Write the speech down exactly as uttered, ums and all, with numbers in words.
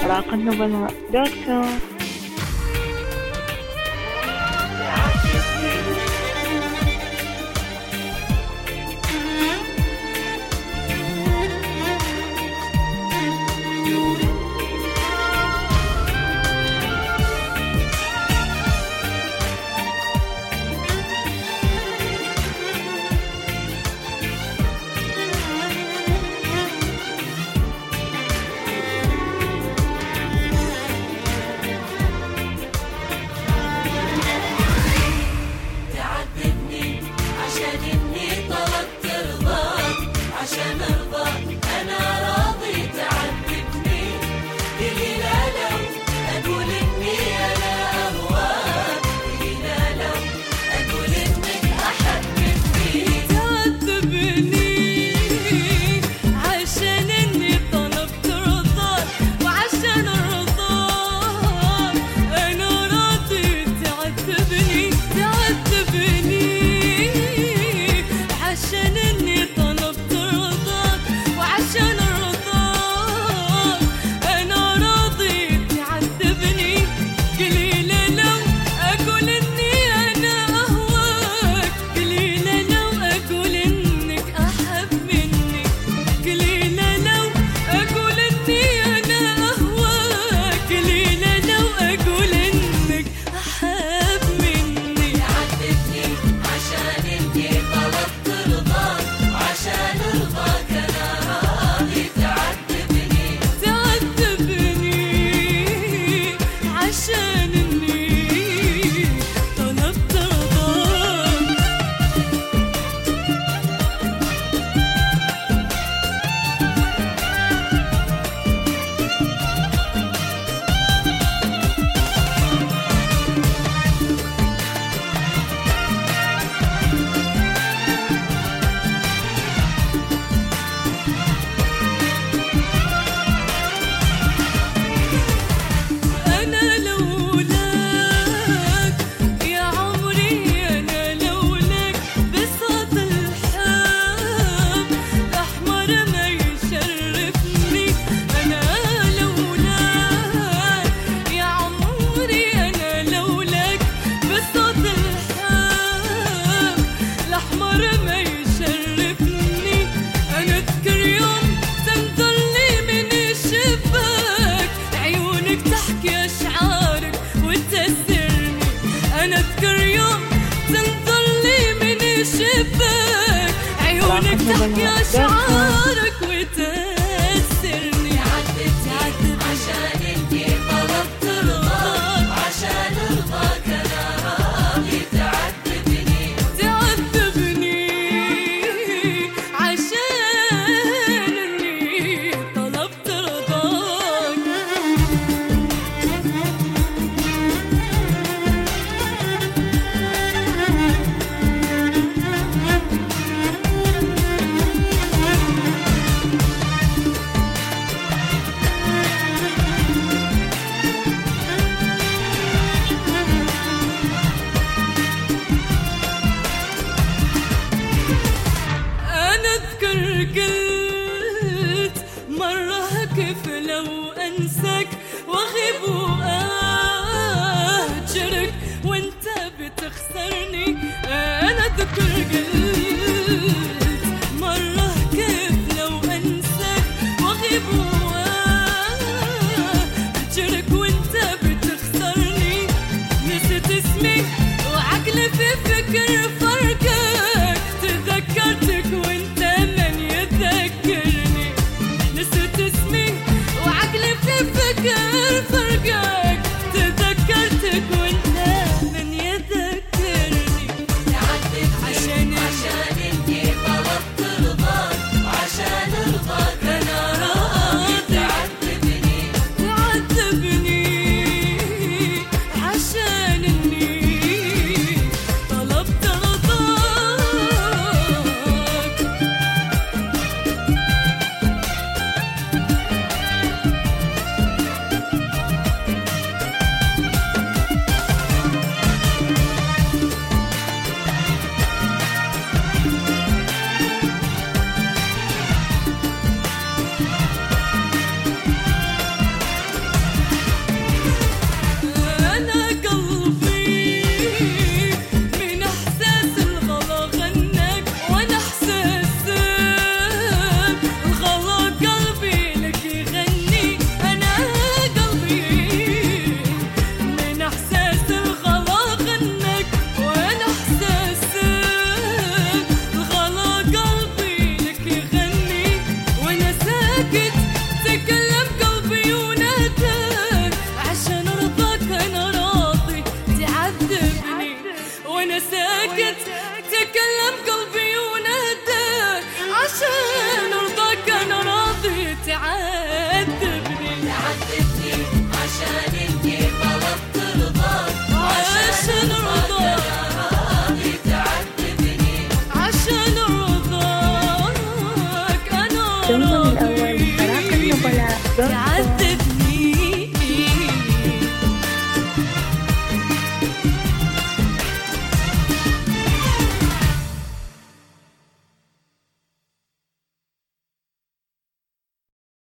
على قنبلة دوت كوم. عيونك تحكي أشعارك وتأثرني. تعذب عشان انتي طلبت رضاك، عشان رضاك أنا راضي تعذبني. تعذبني عشان اني طلبت رضاك. قلت مرة كيف لو أنساك وأغيب وأهجرك وأنت بتخسرني. أنا أذكر قلت مرة كيف لو أنساك وأغيب وأهجرك وأنت بتخسرني. نسيت اسمي وعقلي في فكر فرقك، تذكرتك وأنت نسيت اسمي وعقلي في فكر فرقك، تذكرتك وانت من يذكرني. تعذب من الأول.